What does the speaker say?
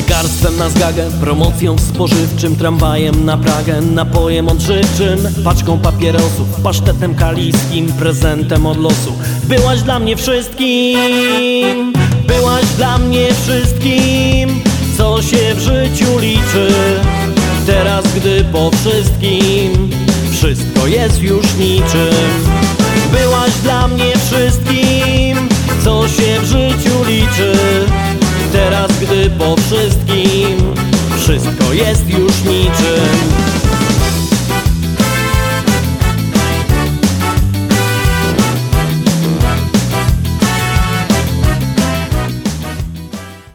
Lekarstwem na zgagę, promocją w spożywczym, tramwajem na Pragę, napojem odżywczym, paczką papierosów, pasztetem kaliskim, prezentem od losu. Byłaś dla mnie wszystkim, byłaś dla mnie wszystkim, co się w życiu liczy. Teraz, gdy po wszystkim wszystko jest już niczym. Byłaś dla mnie wszystkim, co się w życiu liczy. Teraz, gdy po wszystkim wszystko jest już niczym.